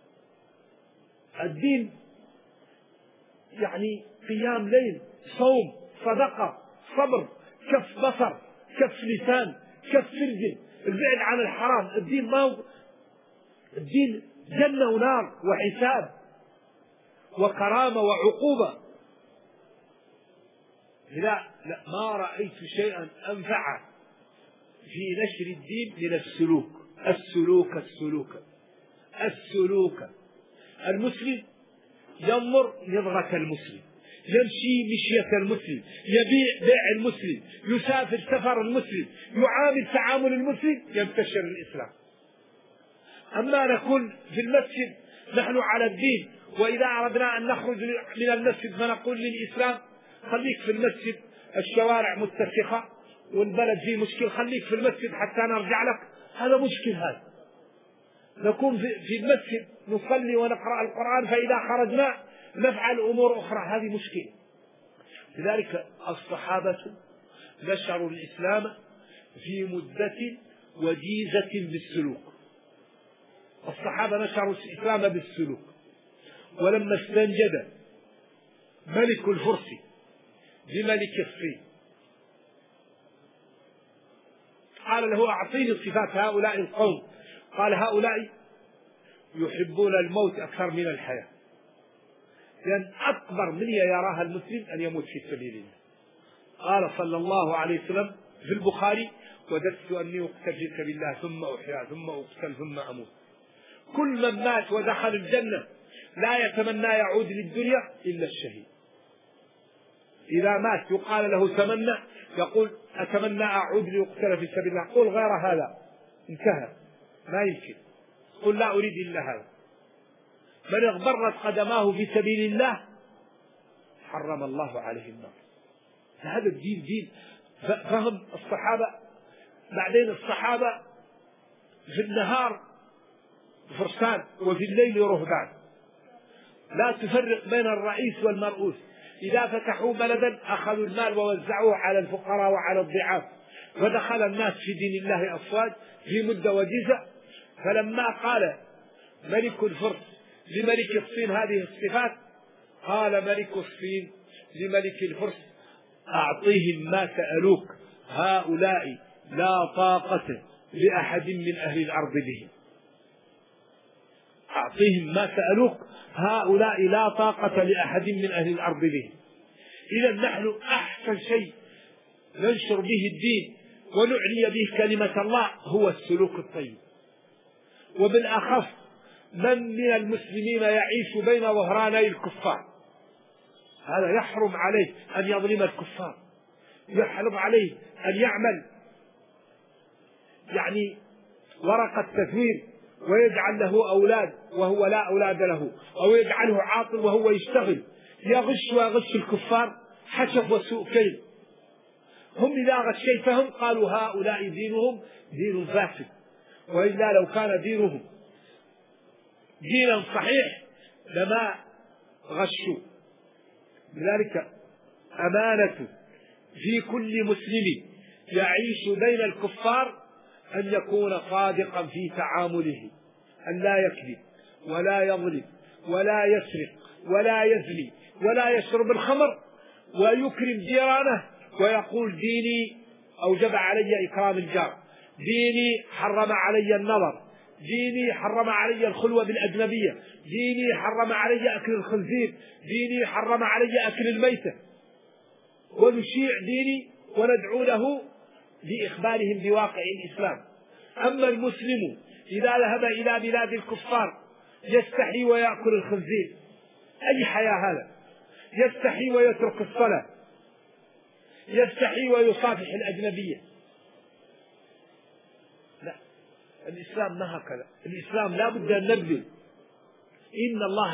الدين يعني قيام ليل، صوم، صدقة، صبر، كف بصر، كف لسان، كف رجل، البعد عن الحرام. الدين ما هو الدين جنة ونار وحساب وكرامة وعقوبة. لا ما رأيت شيئا أنفع في نشر الدين من السلوك. المسلم ينظر نظرة المسلم، يمشي مشية المسلم، يبيع بيع المسلم، يسافر سفر المسلم، يعامل تعامل المسلم، ينتشر الإسلام. أما نكون في المسجد نحن على الدين، وإذا أردنا أن نخرج من المسجد فنقول للإسلام خليك في المسجد، الشوارع متسخة والبلد فيه مشكل، خليك في المسجد حتى نرجع لك، هذا مشكل. هذا نكون في المسجد نصلي ونقرأ القرآن، فإذا خرجنا نفعل أمور أخرى، هذه مشكلة. لذلك الصحابة نشروا الإسلام في مدة وجيزة بالسلوك. الصحابة نشروا الإسلام بالسلوك. ولما استنجد ملك الفرس بملك الصين قال له أعطيني صفات هؤلاء القوم، قال هؤلاء يحبون الموت أكثر من الحياة، لأن أكبر منية يراها المسلم أن يموت في سبيل الله. قال صلى الله عليه وسلم في البخاري: وددت أني أقتل في سبيل الله ثم أحيا ثم أقتل ثم أموت. كل من مات ودخل الجنة لا يتمنى يعود للدنيا إلا الشهيد. إذا مات يقال له تمنى، يقول أتمنى أعود لأقتل في سبيل الله، قل غير هذا انتهى، ما يمكن، قل لا أريد إلا هذا. من اغبرت قدماه في سبيل الله حرم الله عليه النار. هذا الدين دين فهم الصحابة. بعدين الصحابة في النهار فرسان وفي الليل رهبان، لا تفرق بين الرئيس والمرؤوس. إذا فتحوا بلدا أخذوا المال ووزعوه على الفقراء وعلى الضعاف، ودخل الناس في دين الله أفواج في مدة وجيزة. فلما قال ملك الفرس لملك الصين هذه الصفات، قال ملك الصين لملك الفرس: أعطيهم ما سألوك، هؤلاء لا طاقة لأحد من أهل الأرض بهم. أعطيهم ما سألوك، هؤلاء لا طاقة لأحد من أهل الأرض بهم. إذا نحن أحسن شيء ننشر به الدين ونعلي به كلمة الله هو السلوك الطيب. وبالأخص من المسلمين يعيش بين ظهراني الكفار، هذا يحرم عليه أن يظلم الكفار، يحرم عليه أن يعمل ورقة تزوير ويجعل له أولاد وهو لا أولاد له، أو يجعله عاطل وهو يشتغل يغش ويغش الكفار حسب وسوء كيل. هم إذا غشيتهم قالوا هؤلاء دينهم دين فاسد، وإلا لو كان دينهم دينا صحيح لما غشوا. لذلك أمانة في كل مسلم يعيش بين الكفار أن يكون صادقا في تعامله، أن لا يكذب ولا يظلم ولا يسرق ولا يزني ولا يشرب الخمر، ويكرم جيرانه ويقول ديني أوجب علي إكرام الجار، ديني حرم علي النظر، ديني حرم علي الخلوة بالأجنبية، ديني حرم علي أكل الخنزير، ديني حرم علي أكل الميتة، ونشيع ديني وندعو له بإخبارهم بواقع الإسلام. أما المسلم إذا ذهب إلى بلاد الكفار يستحي ويأكل الخنزير، أي حياة هذا؟ يستحي ويترك الصلاة، يستحي ويصافح الأجنبية. لا، الإسلام ما هكذا. الإسلام لا بد أن نبذل. إن الله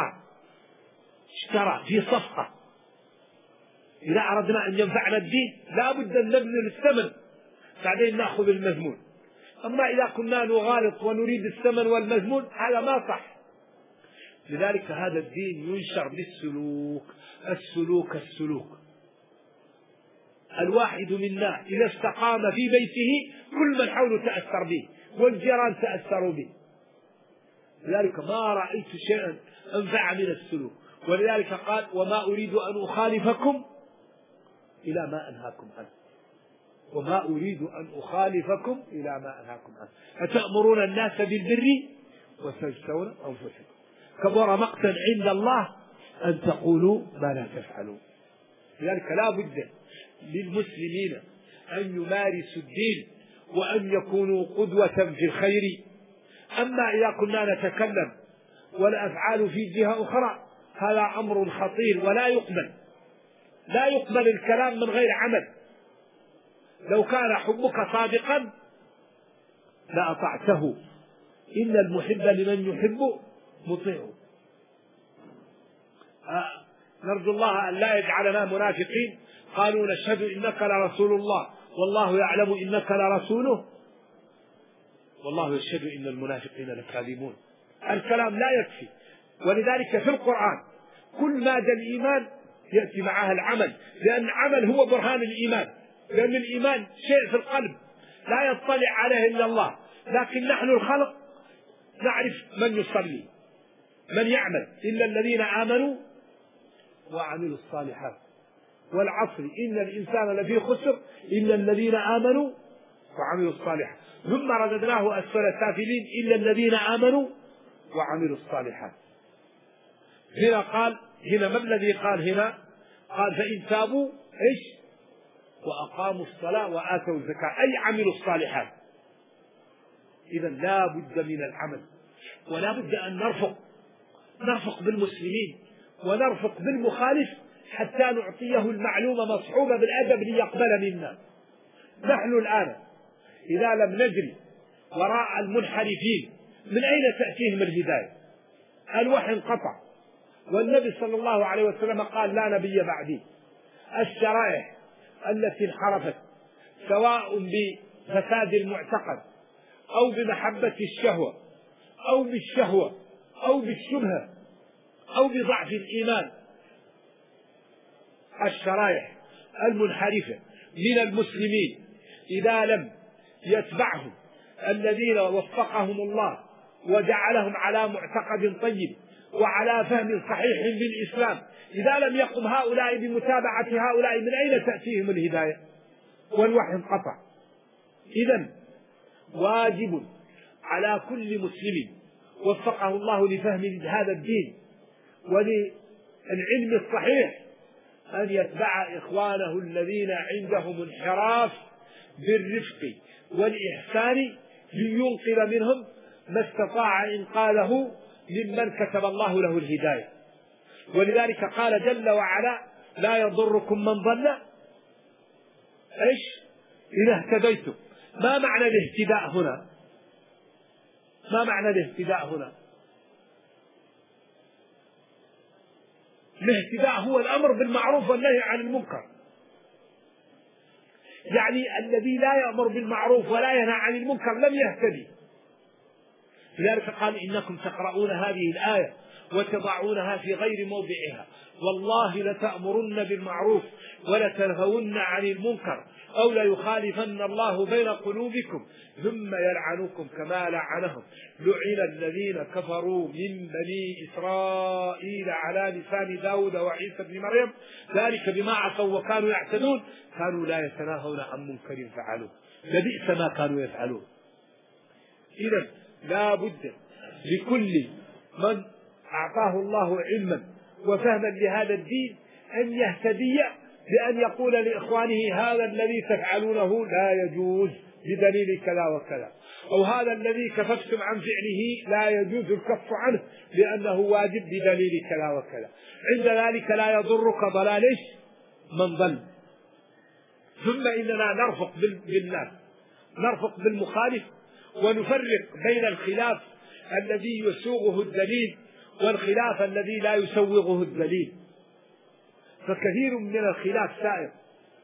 اشترى في صفقة. إذا أردنا أن ينفعنا الدين لا بد أن نبذل الثمن بعدين نأخذ المزمون. أما إذا كنا نغالط ونريد الثمن والمزمون هذا ما صح. لذلك هذا الدين ينشر بالسلوك. السلوك الواحد منا إذا استقام في بيته كل من حوله تأثر به والجيران تأثروا به. لذلك ما رأيت شيئا أنفع من السلوك. ولذلك قال: وما أريد أن أخالفكم إلى ما أنهاكم عنه. وما أريد أن أخالفكم إلى ما أنهاكم عنه. أتأمرون الناس بالبر وتنسون أنفسكم كبر مقتا عند الله أن تقولوا ما لا تفعلون. لذلك لا بد للمسلمين أن يمارسوا الدين وأن يكونوا قدوة في الخير. أما إذا كنا نتكلم والأفعال في جهة أخرى هذا أمر خطير ولا يقبل. لا يقبل الكلام من غير عمل. لو كان حبك صادقا لأطعته، إن المحب لمن يحب مطيع. نرجو الله أن لا يجعلنا منافقين. قالوا نشهد إنك لرسول الله والله يعلم إنك لرسوله والله يشهد إن المنافقين لكاذبون. الكلام لا يكفي، ولذلك في القرآن كل مادة الإيمان يأتي معها العمل، لأن العمل هو برهان الإيمان، لأن الإيمان شيء في القلب لا يطلع عليه إلا الله، لكن نحن الخلق نعرف من يصلي من يعمل إلا الذين آمنوا وعملوا الصالحات. والعصر إن الإنسان لفي خسر إلا الذين آمنوا وعملوا الصالحات، ثم رددناه أسفل سافلين إلا الذين آمنوا وعملوا الصالحات. هنا قال هنا ما الذي قال هنا؟ قال فإن تابوا إيش وأقاموا الصلاة وآتوا الزكاة، أي عملوا الصالحات. إذا لا بد من العمل، ولا بد أن نرفق بالمسلمين ونرفق بالمخالف حتى نعطيه المعلومة مصحوبة بالأدب ليقبل منا. نحن الآن إذا لم نجري وراء المنحرفين من أين تأتيهم الهداية؟ الوحي انقطع، والنبي صلى الله عليه وسلم قال لا نبي بعدي. الشرائع التي انحرفت سواء بفساد المعتقد أو بمحبة الشهوة أو بالشهوة أو بالشبهة أو بضعف الإيمان، الشرائع المنحرفة من المسلمين إذا لم يتبعهم الذين وفقهم الله وجعلهم على معتقد طيب وعلى فهم صحيح بالإسلام، إذا لم يقم هؤلاء بمتابعة هؤلاء من أين تأتيهم الهداية؟ والوحي انقطع. إذن واجب على كل مسلم وفقه الله لفهم هذا الدين وللعلم الصحيح أن يتبع إخوانه الذين عندهم انحراف بالرفق والإحسان لينقذ منهم ما استطاع إنقاذه ممن كتب الله له الهداية. ولذلك قال جل وعلا لا يضركم من ضل إيش إذا اهتديتم. ما معنى الاهتداء هنا؟ ما معنى الاهتداء هنا؟ الاهتداء هو الأمر بالمعروف والنهي عن المنكر، يعني الذي لا يأمر بالمعروف ولا ينهى عن المنكر لم يهتدي. لذلك قال إنكم تقرؤون هذه الآية وتضعونها في غير موضعها والله لتأمرن بالمعروف ولتنهون عن المنكر أو ليخالفن الله بين قلوبكم ثم يلعنكم كما لعنهم لعن الذين كفروا من بني إسرائيل على لسان داود وعيسى بن مريم ذلك بما عصوا وكانوا يعتدون كانوا لا يتناهون عن منكر فعلوه لبئس ما كانوا يفعلون. إذن لا بد لكل من أعطاه الله علما وفهما لهذا الدين أن يهتدي بأن يقول لإخوانه هذا الذي تفعلونه لا يجوز بدليل كذا وكذا، أو هذا الذي كففتم عن فعله لا يجوز الكف عنه لأنه واجب بدليل كذا وكذا. عند ذلك لا يضرك ضلال من ضل. ثم إننا نرفق بالناس، نرفق بالمخالف ونفرق بين الخلاف الذي يسوغه الدليل والخلاف الذي لا يسوغه الدليل، فكثير من الخلاف سائر.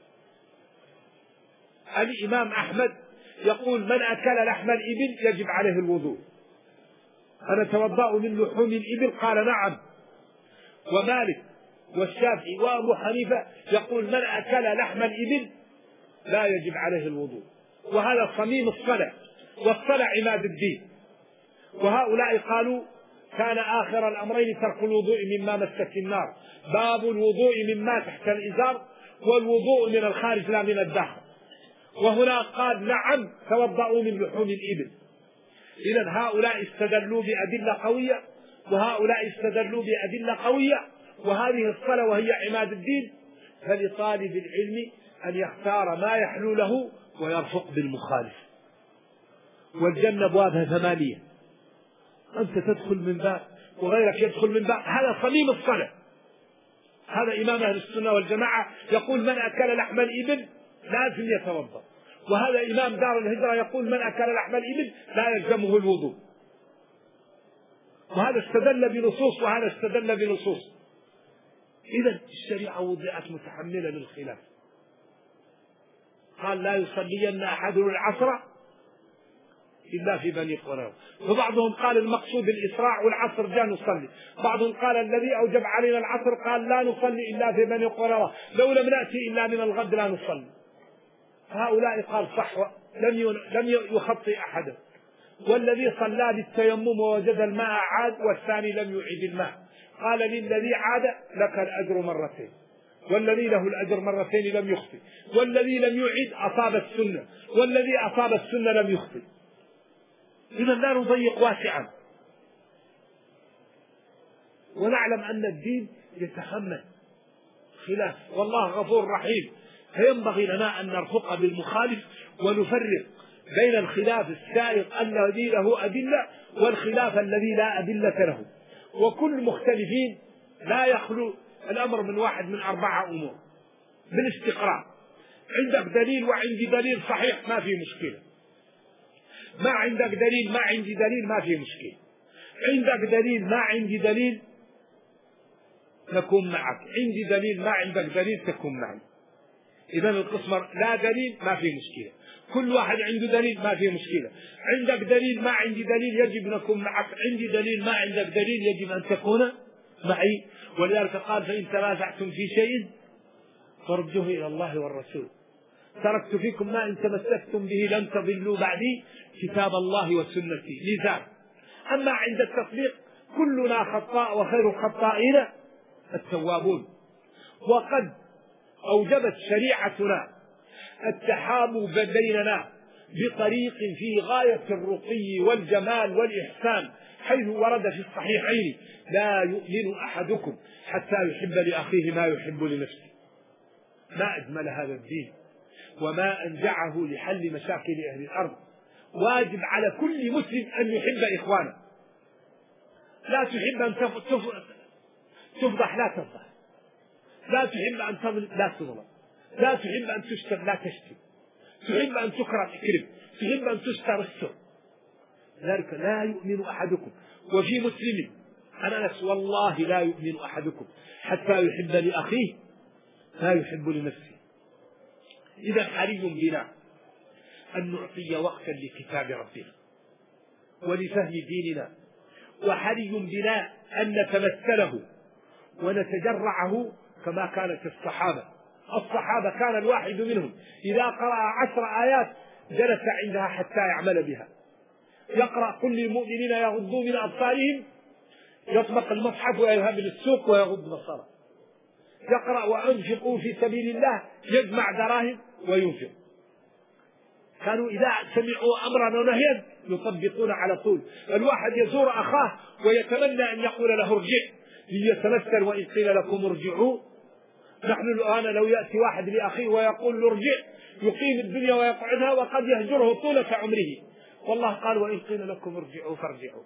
الإمام أحمد يقول من أكل لحم الإبل يجب عليه الوضوء. أنا أتوضأ من لحوم الإبل؟ قال نعم. ومالك والشافعي وأبو حنيفة يقول من أكل لحم الإبل لا يجب عليه الوضوء، وهذا صميم الصلع، والصلع عماد الدين. وهؤلاء قالوا كان آخر الأمرين ترك الوضوء مما مست النار، باب الوضوء مما تحت الإزار والوضوء من الخارج لا من الداخل. وهنا قال نعم توضأوا من لحوم الإبل. إذن هؤلاء استدلوا بأدلة قوية وهؤلاء استدلوا بأدلة قوية، وهذه الصلة وهي عماد الدين. فلطالب العلم أن يختار ما يحلو له ويرفق بالمخالف. والجنة أبوابها 8، أنت تدخل من باب وغيرك يدخل من باب، هذا صميم الصلة. هذا إمام أهل السنة والجماعة يقول من أكل لحم الإبل لازم يتوضأ، وهذا إمام دار الهجرة يقول من أكل لحم الإبل لا يلزمه الوضوء. وهذا استدل بنصوص وهذا استدل بنصوص. إذا الشريعة وضعت متحملة للخلاف. قال لا يصلين أحد العصر إلا في بني قريظة، وبعضهم قال المقصود الإسراع والعصر جاء نصلي، بعضهم قال الذي أوجب علينا العصر قال لا نصلي إلا في بني قريظة، لو لم نأتي إلا من الغد لا نصلي. هؤلاء قال صح لم يخطئ أحدا. والذي صلى بالتيمم ووجد الماء عاد، والثاني لم يعيد الماء. قال للذي عاد لك الأجر مرتين، والذي له الأجر مرتين لم يخطئ، والذي لم يعيد أصاب السنة، والذي أصاب السنة لم يخطئ. إذا لا نضيق واسعا، ونعلم أن الدين يتحمل خلاف، والله غفور رحيم. فينبغي لنا أن نرفق بالمخالف ونفرق بين الخلاف السائغ الذي له أدلة والخلاف الذي لا أدلة له. وكل مختلفين لا يخلو الأمر من واحد من 4 أمور بالاستقراء. عندك دليل وعندي دليل صحيح ما في مشكلة، ما عندك دليل ما عندي دليل ما في مشكلة، عندك دليل ما عندي دليل نكون معك، عندي دليل ما عندك دليل تكون معي. إذا القسم لا دليل ما في مشكلة، كل واحد عنده دليل ما في مشكلة. عندك دليل ما عندي دليل يجب أن أكون معك، عندي دليل ما عندك دليل يجب أن تكون معي. ولذلك قال فإن تنازعتم في شيء فردوه إلى الله والرسول، تركت فيكم ما إن تمسكتم به لن تضلوا بعدي كتاب الله وسنتي. لذا أما عند التطبيق كلنا خطاء وخير الخطائين التوابون. وقد أوجبت شريعتنا التحابب بيننا بطريق في غاية الرقي والجمال والإحسان، حيث ورد في الصحيحين لا يؤمن أحدكم حتى يحب لأخيه ما يحب لنفسه. ما أجمل هذا الدين وما أنجعه لحل مشاكل أهل الأرض. واجب على كل مسلم أن يحب إخوانه، لا تحب أن تفضح لا تفضح، لا تحب أن تظلم لا تظلم، لا تحب أن تشتم لا تشتم، تحب أن تكرم اكرم، تحب أن تستر استر. ذلك لا يؤمن أحدكم. وفي مسلم أنس والله لا يؤمن أحدكم حتى يحب لأخيه ما يحب لنفسه. إذا حري بنا أن نعطي وقتا لكتاب ربنا ولفهم ديننا، وحري بنا أن نتمثله ونتجرعه كما كانت الصحابة. الصحابة كان الواحد منهم إذا قرأ 10 آيات جلس عندها حتى يعمل بها. يقرأ قل للمؤمنين يغضوا من أبصارهم، يطبق المصحف ويذهب للسوق ويغض بصره. يقرأ وأنفقوا في سبيل الله، يجمع دراهم وينفق. كانوا إذا سمعوا أمرا ونهيا يطبقون على طول. الواحد يزور أخاه ويتمنى أن يقول له ارجع ليتمثل، وإن قيل لكم ارجعوا. نحن الآن لو يأتي واحد لأخيه ويقول له ارجع يقيم الدنيا ويقعدها وقد يهجره طولة عمره. والله قال وإن قيل لكم ارجعوا فارجعوا.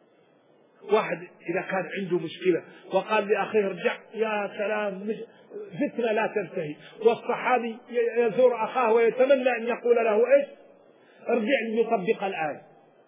واحد إذا كان عنده مشكلة وقال لأخيه ارجع، يا سلام فتنة لا تنتهي. والصحابي يزور أخاه ويتمنى أن يقول له إيش ارجع ليطبق الآية.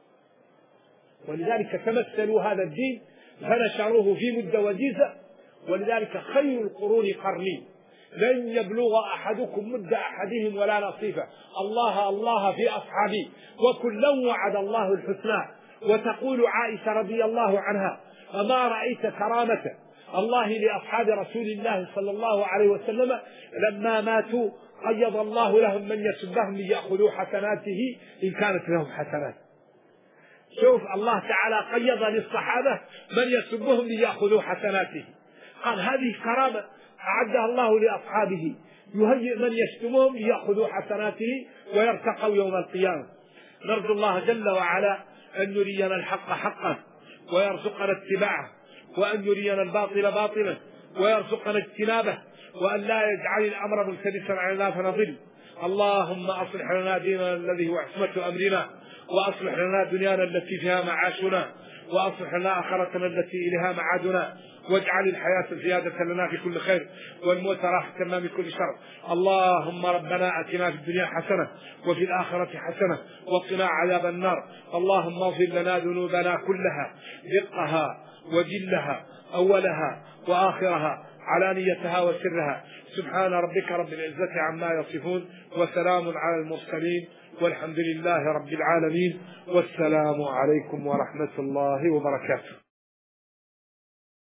ولذلك تمثلوا هذا الدين فنشروه في مدة وجيزة. ولذلك خير القرون قرني، لن يبلغ أحدكم مد أحدهم ولا نصيفه. الله الله في أصحابي وكلا وعد الله الحسنى. وتقول عائشة رضي الله عنها أما رأيت كرامة الله لأصحاب رسول الله صلى الله عليه وسلم لما ماتوا قيض الله لهم من يسبهم ليأخذوا حسناته إن كانت لهم حسنات. شوف الله تعالى قيض للصحابة من يسبهم ليأخذوا حسناته. قال هذه كرامة أعدها الله لأصحابه، يهيئ من يشتمهم ليأخذوا حسناته ويرتقوا يوم القيامة. نرجو الله جل وعلا أن يرينا الحق حقا ويرزقنا اتباعه، وأن يرينا الباطل باطلا ويرزقنا اجتنابه، وأن لا يجعل الأمر ملتبسا علينا فنضل. اللهم أصلح لنا ديننا الذي هو عصمة أمرنا، وأصلح لنا دنيانا التي فيها معاشنا، وأصلح لنا آخرتنا التي إليها معادنا، واجعل الحياة زيادة لنا في كل خير والموت راحة لنا من كل شر. اللهم ربنا آتنا في الدنيا حسنة وفي الآخرة حسنة وقنا عذاب النار. اللهم اغفر لنا ذنوبنا كلها، دقها وجلها، أولها وآخرها، علانيتها وسرها. سبحان ربك رب العزة عما يصفون، وسلام على المرسلين، والحمد لله رب العالمين، والسلام عليكم ورحمة الله وبركاته.